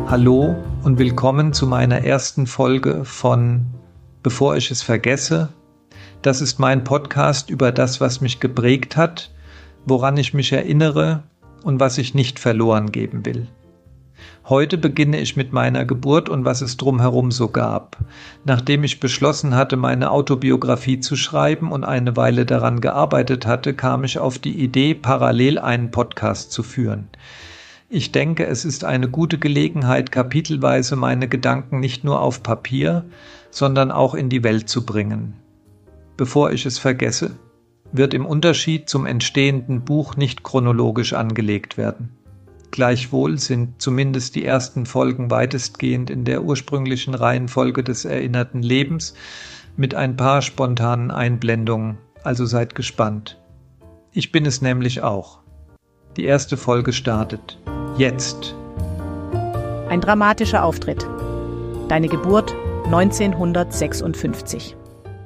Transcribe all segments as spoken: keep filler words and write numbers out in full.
Hallo und willkommen zu meiner ersten Folge von Bevor ich es vergesse. Das ist mein Podcast über das, was mich geprägt hat, woran ich mich erinnere und was ich nicht verloren geben will. Heute beginne ich mit meiner Geburt und was es drumherum so gab. Nachdem ich beschlossen hatte, meine Autobiografie zu schreiben und eine Weile daran gearbeitet hatte, kam ich auf die Idee, parallel einen Podcast zu führen. Ich denke, es ist eine gute Gelegenheit, kapitelweise meine Gedanken nicht nur auf Papier, sondern auch in die Welt zu bringen. Bevor ich es vergesse, wird im Unterschied zum entstehenden Buch nicht chronologisch angelegt werden. Gleichwohl sind zumindest die ersten Folgen weitestgehend in der ursprünglichen Reihenfolge des erinnerten Lebens mit ein paar spontanen Einblendungen, also seid gespannt. Ich bin es nämlich auch. Die erste Folge startet. Jetzt. Ein dramatischer Auftritt. Deine Geburt neunzehnhundertsechsundfünfzig.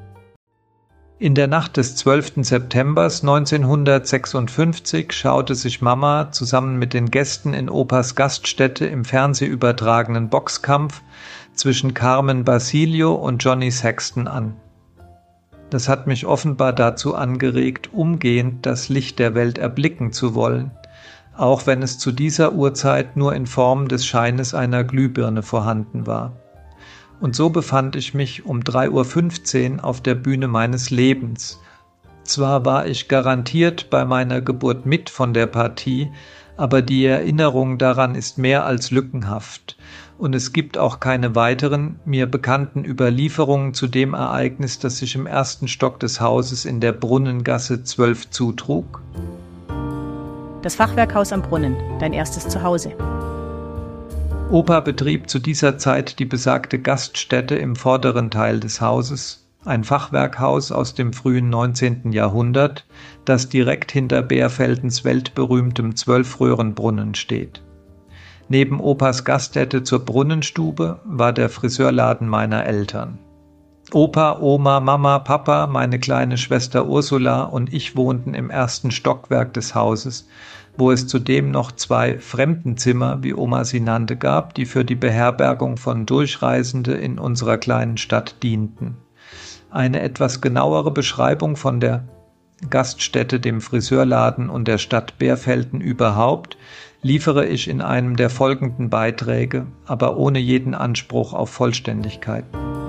In der Nacht des zwölften September neunzehnhundertsechsundfünfzig schaute sich Mama zusammen mit den Gästen in Opas Gaststätte im fernsehübertragenen Boxkampf zwischen Carmen Basilio und Johnny Sexton an. Das hat mich offenbar dazu angeregt, umgehend das Licht der Welt erblicken zu wollen, auch wenn es zu dieser Uhrzeit nur in Form des Scheines einer Glühbirne vorhanden war. Und so befand ich mich um drei Uhr fünfzehn auf der Bühne meines Lebens. Zwar war ich garantiert bei meiner Geburt mit von der Partie, aber die Erinnerung daran ist mehr als lückenhaft. Und es gibt auch keine weiteren, mir bekannten Überlieferungen zu dem Ereignis, das sich im ersten Stock des Hauses in der Brunnengasse zwölf zutrug. Das Fachwerkhaus am Brunnen, dein erstes Zuhause. Opa betrieb zu dieser Zeit die besagte Gaststätte im vorderen Teil des Hauses, ein Fachwerkhaus aus dem frühen neunzehnten Jahrhundert, das direkt hinter Bärfeldens weltberühmtem Zwölfröhrenbrunnen steht. Neben Opas Gaststätte zur Brunnenstube war der Friseurladen meiner Eltern. Opa, Oma, Mama, Papa, meine kleine Schwester Ursula und ich wohnten im ersten Stockwerk des Hauses, wo es zudem noch zwei Fremdenzimmer, wie Oma sie nannte, gab, die für die Beherbergung von Durchreisende in unserer kleinen Stadt dienten. Eine etwas genauere Beschreibung von der Gaststätte, dem Friseurladen und der Stadt Bärfelden überhaupt liefere ich in einem der folgenden Beiträge, aber ohne jeden Anspruch auf Vollständigkeit.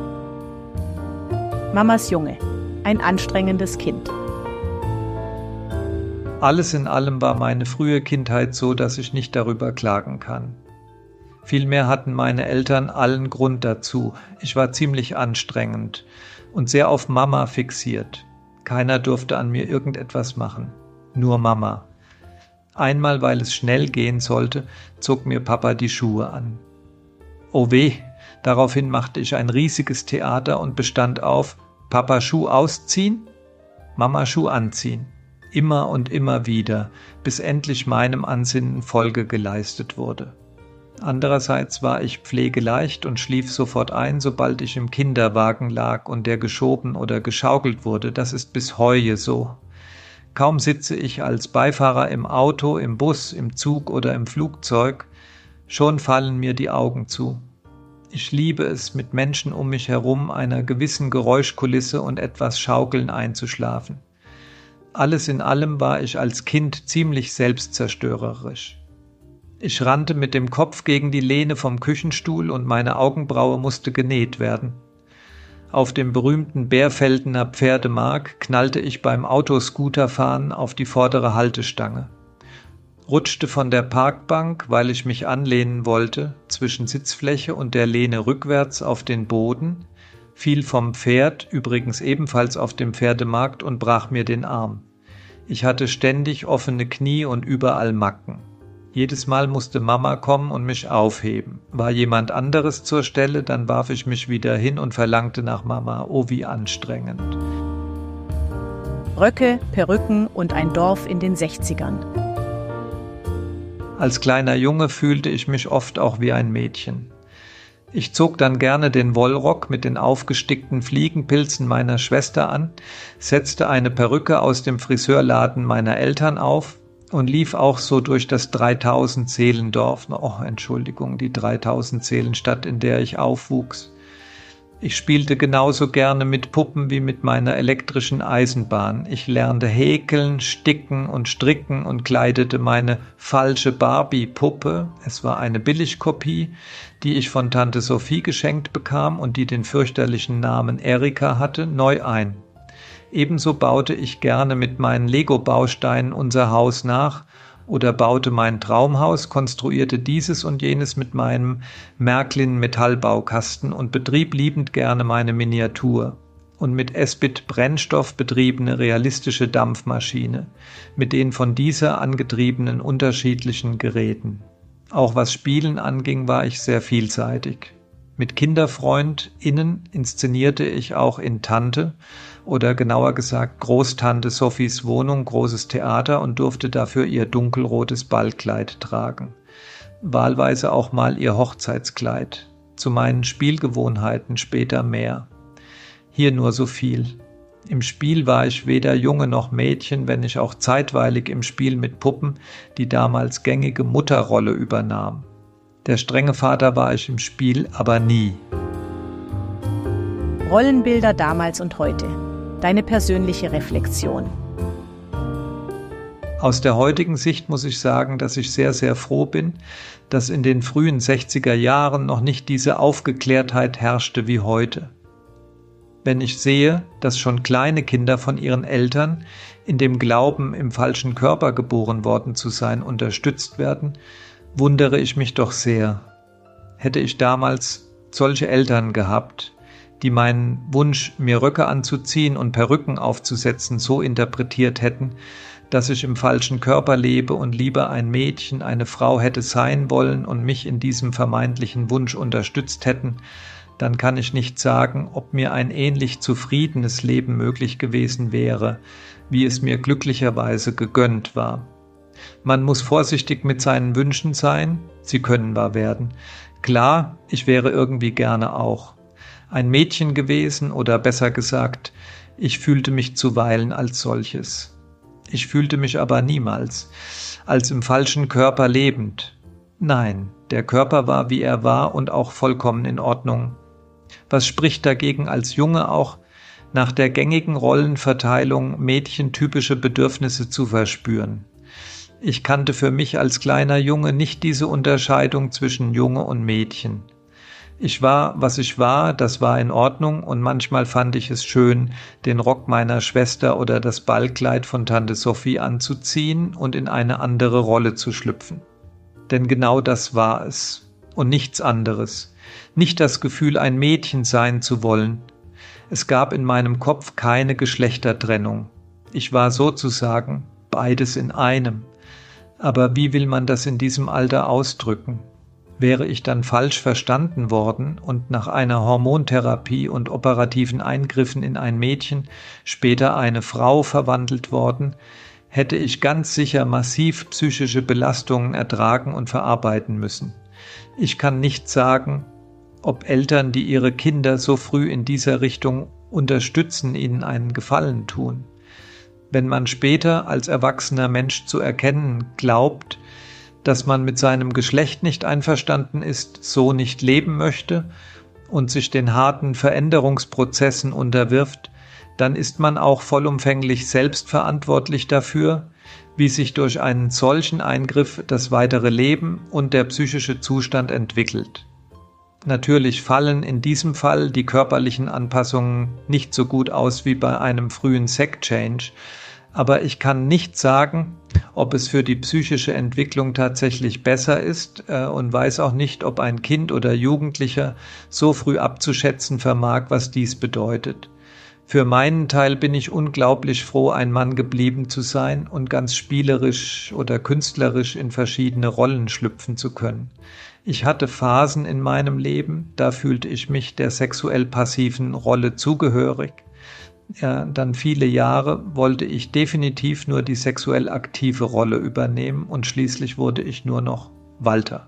Mamas Junge, ein anstrengendes Kind. Alles in allem war meine frühe Kindheit so, dass ich nicht darüber klagen kann. Vielmehr hatten meine Eltern allen Grund dazu. Ich war ziemlich anstrengend und sehr auf Mama fixiert. Keiner durfte an mir irgendetwas machen, nur Mama. Einmal, weil es schnell gehen sollte, zog mir Papa die Schuhe an. Oh weh! Daraufhin machte ich ein riesiges Theater und bestand auf Papa Schuh ausziehen, Mama Schuh anziehen. Immer und immer wieder, bis endlich meinem Ansinnen Folge geleistet wurde. Andererseits war ich pflegeleicht und schlief sofort ein, sobald ich im Kinderwagen lag und der geschoben oder geschaukelt wurde. Das ist bis heute so. Kaum sitze ich als Beifahrer im Auto, im Bus, im Zug oder im Flugzeug, schon fallen mir die Augen zu. Ich liebe es, mit Menschen um mich herum, einer gewissen Geräuschkulisse und etwas Schaukeln einzuschlafen. Alles in allem war ich als Kind ziemlich selbstzerstörerisch. Ich rannte mit dem Kopf gegen die Lehne vom Küchenstuhl und meine Augenbraue musste genäht werden. Auf dem berühmten Bärfeldener Pferdemark knallte ich beim Autoscooterfahren auf die vordere Haltestange. Rutschte von der Parkbank, weil ich mich anlehnen wollte, zwischen Sitzfläche und der Lehne rückwärts auf den Boden, fiel vom Pferd, übrigens ebenfalls auf dem Pferdemarkt, und brach mir den Arm. Ich hatte ständig offene Knie und überall Macken. Jedes Mal musste Mama kommen und mich aufheben. War jemand anderes zur Stelle, dann warf ich mich wieder hin und verlangte nach Mama. Oh, wie anstrengend. Röcke, Perücken und ein Dorf in den sechzigern. Als kleiner Junge fühlte ich mich oft auch wie ein Mädchen. Ich zog dann gerne den Wollrock mit den aufgestickten Fliegenpilzen meiner Schwester an, setzte eine Perücke aus dem Friseurladen meiner Eltern auf und lief auch so durch das dreitausend-Seelendorf. Oh, Entschuldigung, die dreitausend-Seelenstadt, in der ich aufwuchs. Ich spielte genauso gerne mit Puppen wie mit meiner elektrischen Eisenbahn. Ich lernte häkeln, sticken und stricken und kleidete meine falsche Barbie-Puppe, es war eine Billigkopie, die ich von Tante Sophie geschenkt bekam und die den fürchterlichen Namen Erika hatte, neu ein. Ebenso baute ich gerne mit meinen Lego-Bausteinen unser Haus nach oder baute mein Traumhaus, konstruierte dieses und jenes mit meinem Märklin-Metallbaukasten und betrieb liebend gerne meine Miniatur und mit Esbit-Brennstoff betriebene realistische Dampfmaschine mit den von dieser angetriebenen unterschiedlichen Geräten. Auch was Spielen anging, war ich sehr vielseitig. Mit KinderfreundInnen inszenierte ich auch in Tante oder genauer gesagt Großtante Sophies Wohnung großes Theater und durfte dafür ihr dunkelrotes Ballkleid tragen. Wahlweise auch mal ihr Hochzeitskleid. Zu meinen Spielgewohnheiten später mehr. Hier nur so viel. Im Spiel war ich weder Junge noch Mädchen, wenn ich auch zeitweilig im Spiel mit Puppen die damals gängige Mutterrolle übernahm. Der strenge Vater war ich im Spiel, aber nie. Rollenbilder damals und heute. Deine persönliche Reflexion. Aus der heutigen Sicht muss ich sagen, dass ich sehr, sehr froh bin, dass in den frühen sechziger Jahren noch nicht diese Aufgeklärtheit herrschte wie heute. Wenn ich sehe, dass schon kleine Kinder von ihren Eltern in dem Glauben, im falschen Körper geboren worden zu sein, unterstützt werden, wundere ich mich doch sehr. Hätte ich damals solche Eltern gehabt, die meinen Wunsch, mir Röcke anzuziehen und Perücken aufzusetzen, so interpretiert hätten, dass ich im falschen Körper lebe und lieber ein Mädchen, eine Frau hätte sein wollen und mich in diesem vermeintlichen Wunsch unterstützt hätten, dann kann ich nicht sagen, ob mir ein ähnlich zufriedenes Leben möglich gewesen wäre, wie es mir glücklicherweise gegönnt war. Man muss vorsichtig mit seinen Wünschen sein, sie können wahr werden. Klar, ich wäre irgendwie gerne auch ein Mädchen gewesen oder besser gesagt, ich fühlte mich zuweilen als solches. Ich fühlte mich aber niemals als im falschen Körper lebend. Nein, der Körper war, wie er war und auch vollkommen in Ordnung. Was spricht dagegen als Junge auch, nach der gängigen Rollenverteilung mädchentypische Bedürfnisse zu verspüren? Ich kannte für mich als kleiner Junge nicht diese Unterscheidung zwischen Junge und Mädchen. Ich war, was ich war, das war in Ordnung und manchmal fand ich es schön, den Rock meiner Schwester oder das Ballkleid von Tante Sophie anzuziehen und in eine andere Rolle zu schlüpfen. Denn genau das war es und nichts anderes. Nicht das Gefühl, ein Mädchen sein zu wollen. Es gab in meinem Kopf keine Geschlechtertrennung. Ich war sozusagen beides in einem. Aber wie will man das in diesem Alter ausdrücken? Wäre ich dann falsch verstanden worden und nach einer Hormontherapie und operativen Eingriffen in ein Mädchen, später eine Frau verwandelt worden, hätte ich ganz sicher massiv psychische Belastungen ertragen und verarbeiten müssen. Ich kann nicht sagen, ob Eltern, die ihre Kinder so früh in dieser Richtung unterstützen, ihnen einen Gefallen tun. Wenn man später als erwachsener Mensch zu erkennen glaubt, dass man mit seinem Geschlecht nicht einverstanden ist, so nicht leben möchte und sich den harten Veränderungsprozessen unterwirft, dann ist man auch vollumfänglich selbstverantwortlich dafür, wie sich durch einen solchen Eingriff das weitere Leben und der psychische Zustand entwickelt. Natürlich fallen in diesem Fall die körperlichen Anpassungen nicht so gut aus wie bei einem frühen Sex-Change, aber ich kann nicht sagen, ob es für die psychische Entwicklung tatsächlich besser ist äh, und weiß auch nicht, ob ein Kind oder Jugendlicher so früh abzuschätzen vermag, was dies bedeutet. Für meinen Teil bin ich unglaublich froh, ein Mann geblieben zu sein und ganz spielerisch oder künstlerisch in verschiedene Rollen schlüpfen zu können. Ich hatte Phasen in meinem Leben, da fühlte ich mich der sexuell passiven Rolle zugehörig. Ja, dann viele Jahre wollte ich definitiv nur die sexuell aktive Rolle übernehmen und schließlich wurde ich nur noch Walter.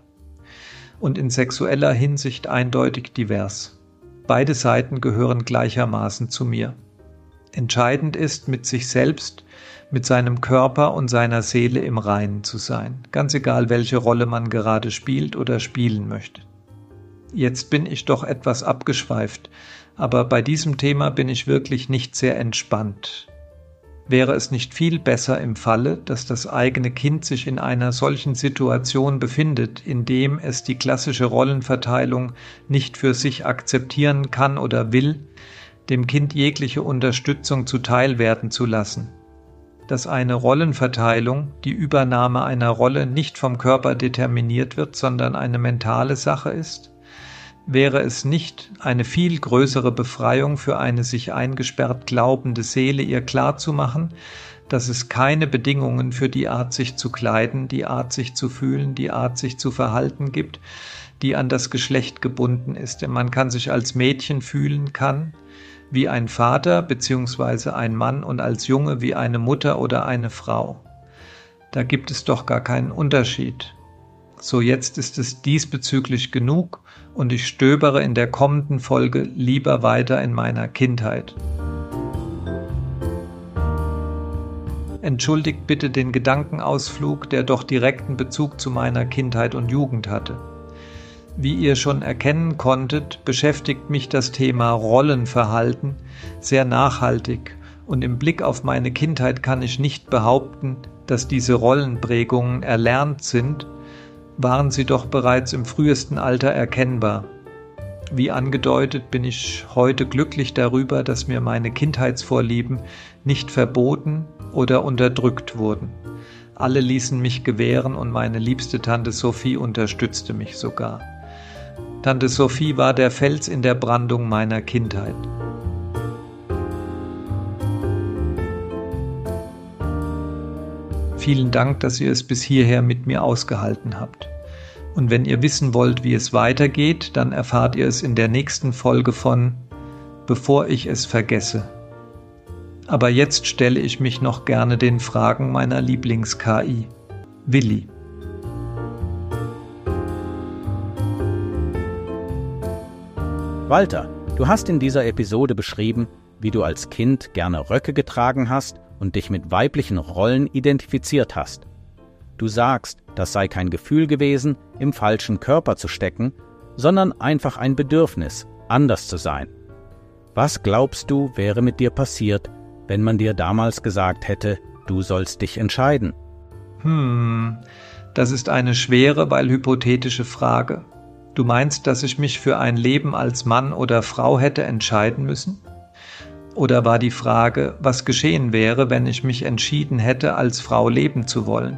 Und in sexueller Hinsicht eindeutig divers. Beide Seiten gehören gleichermaßen zu mir. Entscheidend ist, mit sich selbst, mit seinem Körper und seiner Seele im Reinen zu sein, ganz egal, welche Rolle man gerade spielt oder spielen möchte. Jetzt bin ich doch etwas abgeschweift, aber bei diesem Thema bin ich wirklich nicht sehr entspannt. Wäre es nicht viel besser im Falle, dass das eigene Kind sich in einer solchen Situation befindet, in dem es die klassische Rollenverteilung nicht für sich akzeptieren kann oder will, dem Kind jegliche Unterstützung zuteil werden zu lassen? Dass eine Rollenverteilung, die Übernahme einer Rolle, nicht vom Körper determiniert wird, sondern eine mentale Sache ist? Wäre es nicht eine viel größere Befreiung für eine sich eingesperrt glaubende Seele, ihr klarzumachen, dass es keine Bedingungen für die Art, sich zu kleiden, die Art, sich zu fühlen, die Art, sich zu verhalten gibt, die an das Geschlecht gebunden ist? Denn man kann sich als Mädchen fühlen kann, wie ein Vater bzw. ein Mann und als Junge wie eine Mutter oder eine Frau. Da gibt es doch gar keinen Unterschied. So, jetzt ist es diesbezüglich genug und ich stöbere in der kommenden Folge lieber weiter in meiner Kindheit. Entschuldigt bitte den Gedankenausflug, der doch direkten Bezug zu meiner Kindheit und Jugend hatte. Wie ihr schon erkennen konntet, beschäftigt mich das Thema Rollenverhalten sehr nachhaltig und im Blick auf meine Kindheit kann ich nicht behaupten, dass diese Rollenprägungen erlernt sind, waren sie doch bereits im frühesten Alter erkennbar. Wie angedeutet bin ich heute glücklich darüber, dass mir meine Kindheitsvorlieben nicht verboten oder unterdrückt wurden. Alle ließen mich gewähren und meine liebste Tante Sophie unterstützte mich sogar. Tante Sophie war der Fels in der Brandung meiner Kindheit. Vielen Dank, dass ihr es bis hierher mit mir ausgehalten habt. Und wenn ihr wissen wollt, wie es weitergeht, dann erfahrt ihr es in der nächsten Folge von Bevor ich es vergesse. Aber jetzt stelle ich mich noch gerne den Fragen meiner Lieblings-K I, Willi. Walter, du hast in dieser Episode beschrieben, wie du als Kind gerne Röcke getragen hast und dich mit weiblichen Rollen identifiziert hast. Du sagst, das sei kein Gefühl gewesen, im falschen Körper zu stecken, sondern einfach ein Bedürfnis, anders zu sein. Was glaubst du, wäre mit dir passiert, wenn man dir damals gesagt hätte, du sollst dich entscheiden? Hm, das ist eine schwere, weil hypothetische Frage. Du meinst, dass ich mich für ein Leben als Mann oder Frau hätte entscheiden müssen? Oder war die Frage, was geschehen wäre, wenn ich mich entschieden hätte, als Frau leben zu wollen?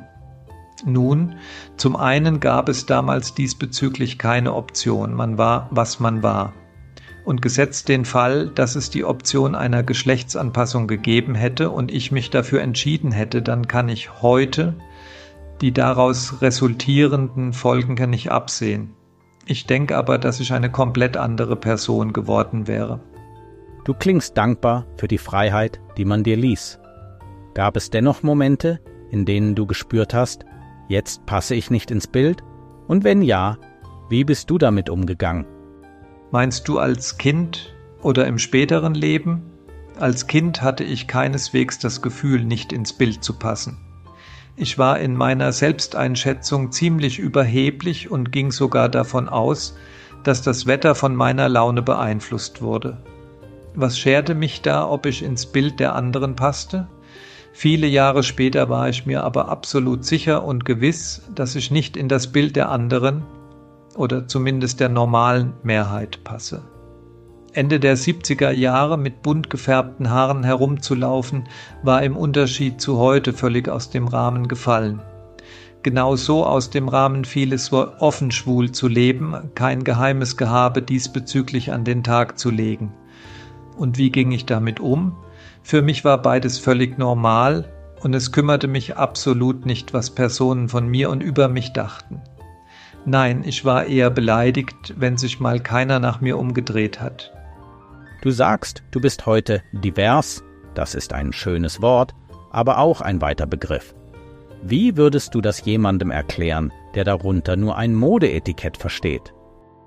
Nun, zum einen gab es damals diesbezüglich keine Option, man war, was man war. Und gesetzt den Fall, dass es die Option einer Geschlechtsanpassung gegeben hätte und ich mich dafür entschieden hätte, dann kann ich heute die daraus resultierenden Folgen nicht absehen. Ich denke aber, dass ich eine komplett andere Person geworden wäre. Du klingst dankbar für die Freiheit, die man dir ließ. Gab es dennoch Momente, in denen du gespürt hast, jetzt passe ich nicht ins Bild? Und wenn ja, wie bist du damit umgegangen? Meinst du als Kind oder im späteren Leben? Als Kind hatte ich keineswegs das Gefühl, nicht ins Bild zu passen. Ich war in meiner Selbsteinschätzung ziemlich überheblich und ging sogar davon aus, dass das Wetter von meiner Laune beeinflusst wurde. Was scherte mich da, ob ich ins Bild der anderen passte? Viele Jahre später war ich mir aber absolut sicher und gewiss, dass ich nicht in das Bild der anderen oder zumindest der normalen Mehrheit passe. Ende der siebziger Jahre mit bunt gefärbten Haaren herumzulaufen, war im Unterschied zu heute völlig aus dem Rahmen gefallen. Genau so aus dem Rahmen fiel es, offen schwul zu leben, kein geheimes Gehabe diesbezüglich an den Tag zu legen. Und wie ging ich damit um? Für mich war beides völlig normal und es kümmerte mich absolut nicht, was Personen von mir und über mich dachten. Nein, ich war eher beleidigt, wenn sich mal keiner nach mir umgedreht hat. Du sagst, du bist heute divers, das ist ein schönes Wort, aber auch ein weiter Begriff. Wie würdest du das jemandem erklären, der darunter nur ein Modeetikett versteht?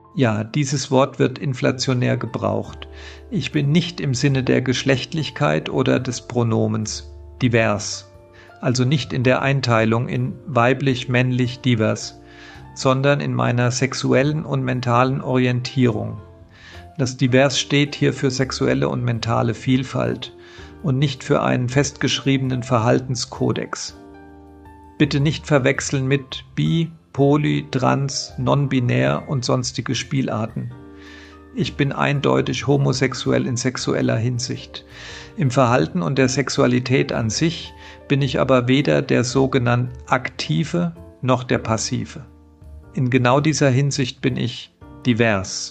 Ja, dieses Wort wird inflationär gebraucht. Ich bin nicht im Sinne der Geschlechtlichkeit oder des Pronomens divers, also nicht in der Einteilung in weiblich, männlich, divers, sondern in meiner sexuellen und mentalen Orientierung. Das Divers steht hier für sexuelle und mentale Vielfalt und nicht für einen festgeschriebenen Verhaltenskodex. Bitte nicht verwechseln mit bi, poly, trans, non-binär und sonstige Spielarten. Ich bin eindeutig homosexuell in sexueller Hinsicht. Im Verhalten und der Sexualität an sich bin ich aber weder der sogenannte Aktive noch der Passive. In genau dieser Hinsicht bin ich divers.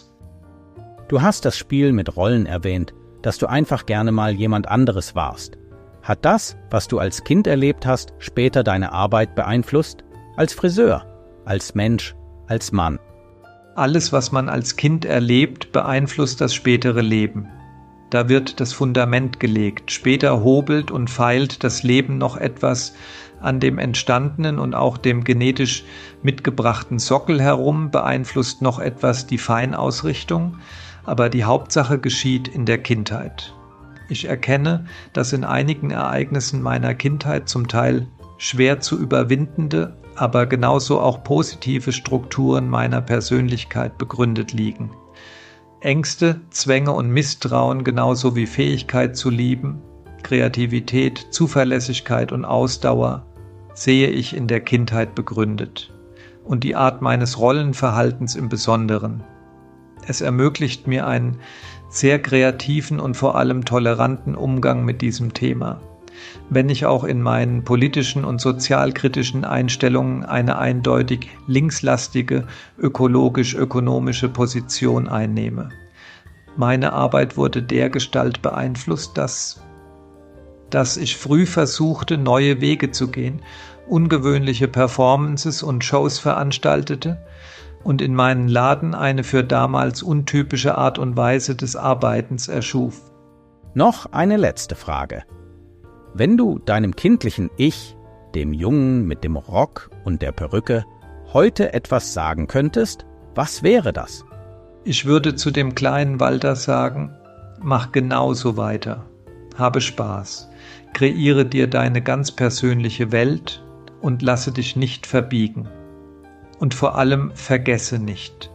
Du hast das Spiel mit Rollen erwähnt, dass du einfach gerne mal jemand anderes warst. Hat das, was du als Kind erlebt hast, später deine Arbeit beeinflusst? Als Friseur, als Mensch, als Mann? Alles, was man als Kind erlebt, beeinflusst das spätere Leben. Da wird das Fundament gelegt. Später hobelt und feilt das Leben noch etwas an dem entstandenen und auch dem genetisch mitgebrachten Sockel herum, beeinflusst noch etwas die Feinausrichtung, aber die Hauptsache geschieht in der Kindheit. Ich erkenne, dass in einigen Ereignissen meiner Kindheit zum Teil schwer zu überwindende, aber genauso auch positive Strukturen meiner Persönlichkeit begründet liegen. Ängste, Zwänge und Misstrauen genauso wie Fähigkeit zu lieben, Kreativität, Zuverlässigkeit und Ausdauer sehe ich in der Kindheit begründet und die Art meines Rollenverhaltens im Besonderen. Es ermöglicht mir einen sehr kreativen und vor allem toleranten Umgang mit diesem Thema, wenn ich auch in meinen politischen und sozialkritischen Einstellungen eine eindeutig linkslastige, ökologisch-ökonomische Position einnehme. Meine Arbeit wurde dergestalt beeinflusst, dass, dass ich früh versuchte, neue Wege zu gehen, ungewöhnliche Performances und Shows veranstaltete und in meinen Laden eine für damals untypische Art und Weise des Arbeitens erschuf. Noch eine letzte Frage. Wenn du deinem kindlichen Ich, dem Jungen mit dem Rock und der Perücke, heute etwas sagen könntest, was wäre das? Ich würde zu dem kleinen Walter sagen, mach genauso weiter, habe Spaß, kreiere dir deine ganz persönliche Welt und lasse dich nicht verbiegen. Und vor allem vergesse nicht.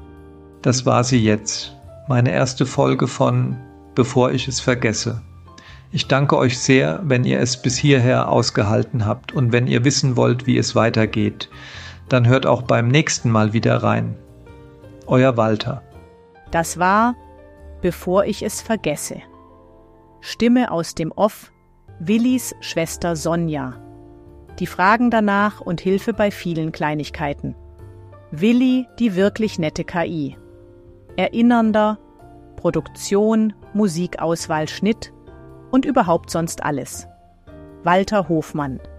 Das war sie jetzt, meine erste Folge von Bevor ich es vergesse. Ich danke euch sehr, wenn ihr es bis hierher ausgehalten habt und wenn ihr wissen wollt, wie es weitergeht, dann hört auch beim nächsten Mal wieder rein. Euer Walter. Das war Bevor ich es vergesse. Stimme aus dem Off, Willis Schwester Sonja. Die Fragen danach und Hilfe bei vielen Kleinigkeiten. Willi, die wirklich nette K I. Erinnernder, Produktion, Musikauswahl, Schnitt und überhaupt sonst alles. Walter Hofmann.